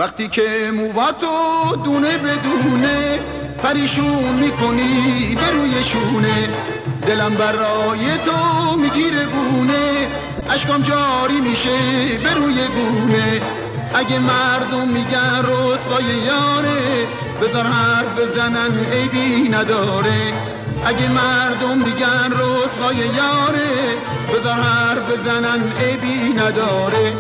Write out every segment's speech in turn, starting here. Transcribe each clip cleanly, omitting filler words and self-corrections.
وقتی که مواتو دونه بدونه پریشون میکنی به روی شونه، دلم برای تو میگیره گونه، اشکام جاری میشه به روی گونه. اگه مردم میگن رسوای یاره بذار حرف بزنن عیبی نداره. اگه مردم میگن رسوای یاره بذار حرف بزنن عیبی نداره.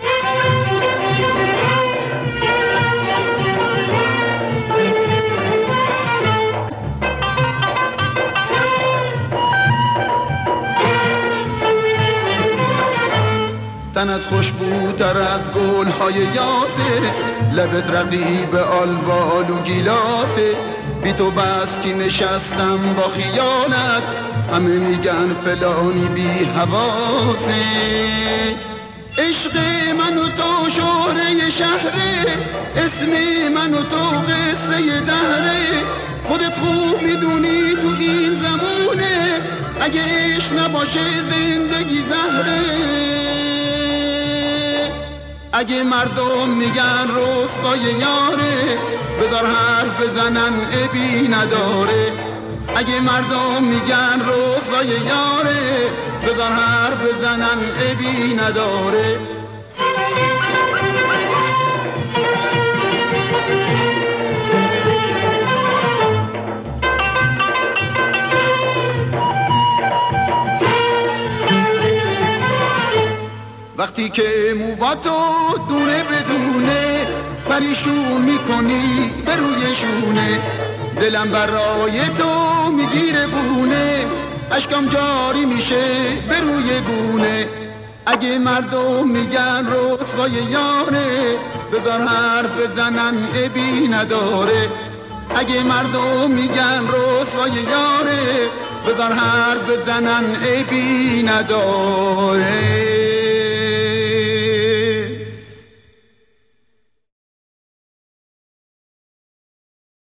تنت خوشبوتر از گلهای یاسه، لبت رقیب آلبال و گیلاسه. بی تو بس که نشستم با خیالت، همه میگن فلانی بی حواسه. عشق من و تو شهره شهره، اسم من و تو قصه دهره. خودت خوب میدونی تو این زمونه، اگه عشق نباشه زندگی زهره. اگه مردم میگن رسوای یاره بذار حرف بزنن عیبی نداره. اگه مردم میگن رسوای یاره بذار حرف بزنن عیبی نداره. وقتی که مواتو دونه بدونه پریشون میکنی به روی شونه، دلم برای تو میگیره بونه، اشکام جاری میشه به روی گونه. اگه مردم میگن رسوای یاره بذار حرف بزنن عیبی نداره. اگه مردم میگن رسوای یاره بذار حرف بزنن عیبی نداره.